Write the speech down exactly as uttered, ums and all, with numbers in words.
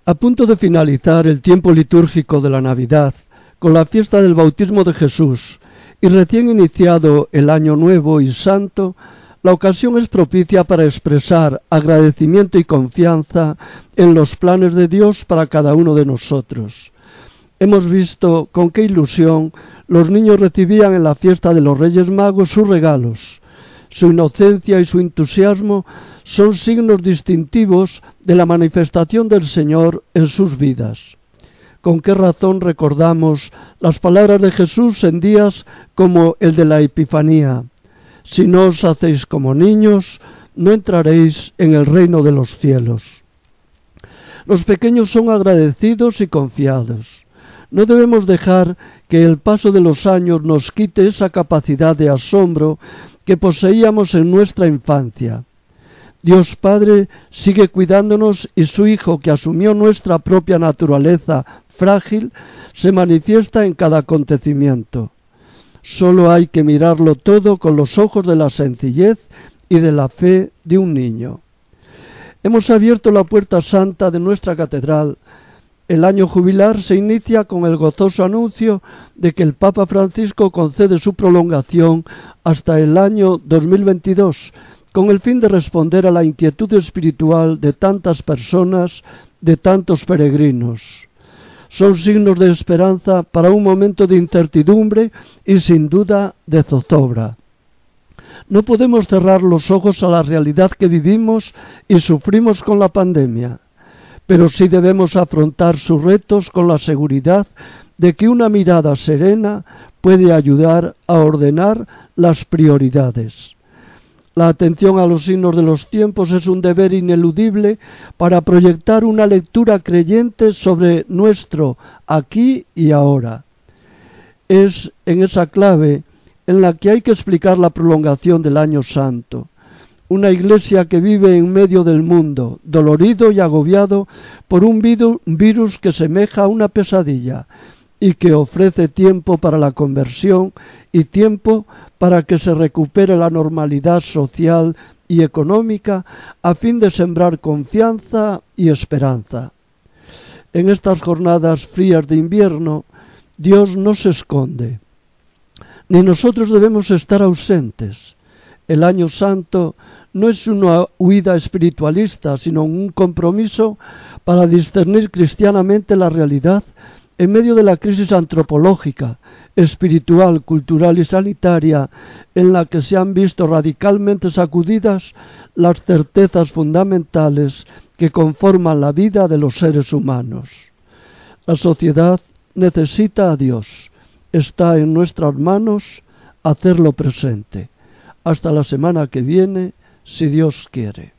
A punto de finalizar el tiempo litúrgico de la Navidad, con la fiesta del bautismo de Jesús, y recién iniciado el Año Nuevo y Santo, la ocasión es propicia para expresar agradecimiento y confianza en los planes de Dios para cada uno de nosotros. Hemos visto con qué ilusión los niños recibían en la fiesta de los Reyes Magos sus regalos. Su inocencia y su entusiasmo son signos distintivos de la manifestación del Señor en sus vidas. ¿Con qué razón recordamos las palabras de Jesús en días como el de la Epifanía? Si no os hacéis como niños, no entraréis en el reino de los cielos. Los pequeños son agradecidos y confiados. No debemos dejar que el paso de los años nos quite esa capacidad de asombro que poseíamos en nuestra infancia. Dios Padre sigue cuidándonos y su Hijo, que asumió nuestra propia naturaleza frágil, se manifiesta en cada acontecimiento. Solo hay que mirarlo todo con los ojos de la sencillez y de la fe de un niño. Hemos abierto la puerta santa de nuestra catedral. El año jubilar se inicia con el gozoso anuncio de que el Papa Francisco concede su prolongación hasta el año dos mil veintidós, con el fin de responder a la inquietud espiritual de tantas personas, de tantos peregrinos. Son signos de esperanza para un momento de incertidumbre y sin duda de zozobra. No podemos cerrar los ojos a la realidad que vivimos y sufrimos con la pandemia, pero sí debemos afrontar sus retos con la seguridad de que una mirada serena puede ayudar a ordenar las prioridades. La atención a los signos de los tiempos es un deber ineludible para proyectar una lectura creyente sobre nuestro aquí y ahora. Es en esa clave en la que hay que explicar la prolongación del Año Santo. Una iglesia que vive en medio del mundo, dolorido y agobiado por un virus que semeja a una pesadilla y que ofrece tiempo para la conversión y tiempo para que se recupere la normalidad social y económica a fin de sembrar confianza y esperanza. En estas jornadas frías de invierno, Dios no se esconde, ni nosotros debemos estar ausentes. El Año Santo no es una huida espiritualista, sino un compromiso para discernir cristianamente la realidad en medio de la crisis antropológica, espiritual, cultural y sanitaria en la que se han visto radicalmente sacudidas las certezas fundamentales que conforman la vida de los seres humanos. La sociedad necesita a Dios. Está en nuestras manos hacerlo presente. Hasta la semana que viene, si Dios quiere.